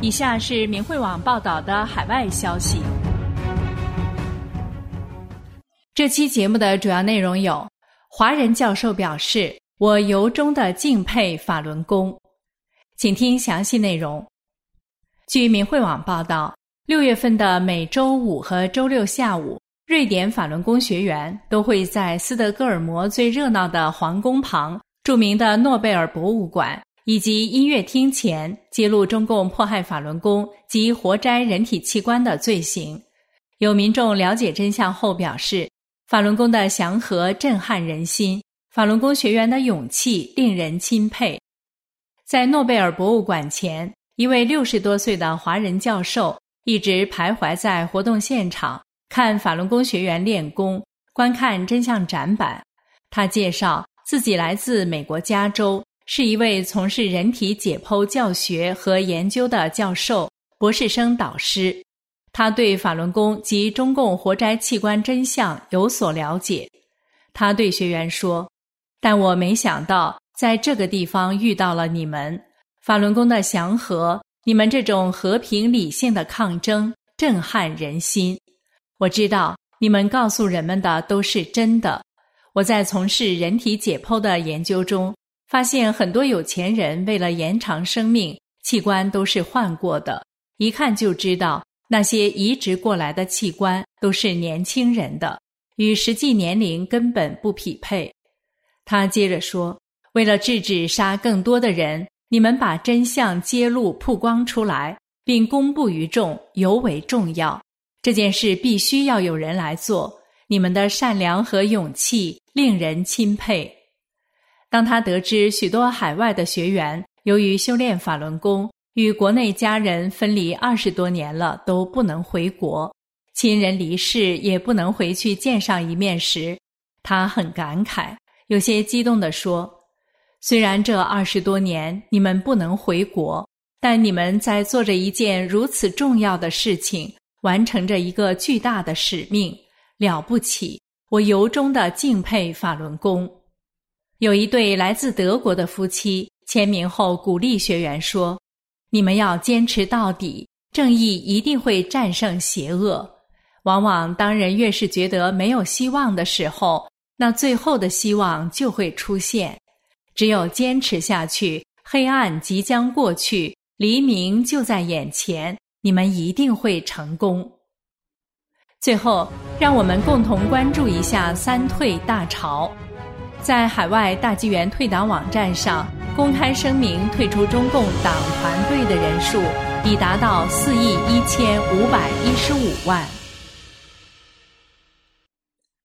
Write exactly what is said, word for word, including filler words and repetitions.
以下是明慧网报道的海外消息。这期节目的主要内容有：华人教授表示，我由衷地敬佩法轮功。请听详细内容。据明慧网报道，六月份的每周五和周六下午，瑞典法轮功学员都会在斯德哥尔摩最热闹的皇宫旁、著名的诺贝尔博物馆以及音乐厅前揭露中共迫害法轮功及活摘人体器官的罪行。有民众了解真相后表示，法轮功的祥和震撼人心，法轮功学员的勇气令人钦佩。在诺贝尔博物馆前，一位六十多岁的华人教授一直徘徊在活动现场，看法轮功学员练功，观看真相展板。他介绍自己来自美国加州，是一位从事人体解剖教学和研究的教授、博士生导师。他对法轮功及中共活摘器官真相有所了解。他对学员说：但我没想到在这个地方遇到了你们，法轮功的祥和，你们这种和平理性的抗争震撼人心。我知道你们告诉人们的都是真的。我在从事人体解剖的研究中，发现很多有钱人为了延长生命，器官都是换过的，一看就知道那些移植过来的器官都是年轻人的，与实际年龄根本不匹配。他接着说，为了制止杀更多的人，你们把真相揭露曝光出来，并公布于众，尤为重要。这件事必须要有人来做，你们的善良和勇气令人钦佩。当他得知许多海外的学员由于修炼法轮功，与国内家人分离二十多年了都不能回国，亲人离世也不能回去见上一面时，他很感慨，有些激动地说，虽然这二十多年你们不能回国，但你们在做着一件如此重要的事情，完成着一个巨大的使命，了不起，我由衷地敬佩法轮功。有一对来自德国的夫妻签名后鼓励学员说，你们要坚持到底，正义一定会战胜邪恶。往往当人越是觉得没有希望的时候，那最后的希望就会出现。只有坚持下去，黑暗即将过去，黎明就在眼前，你们一定会成功。最后，让我们共同关注一下三退大潮。在海外大纪元退党网站上，公开声明退出中共党团队的人数已达到四亿一千五百一十五万。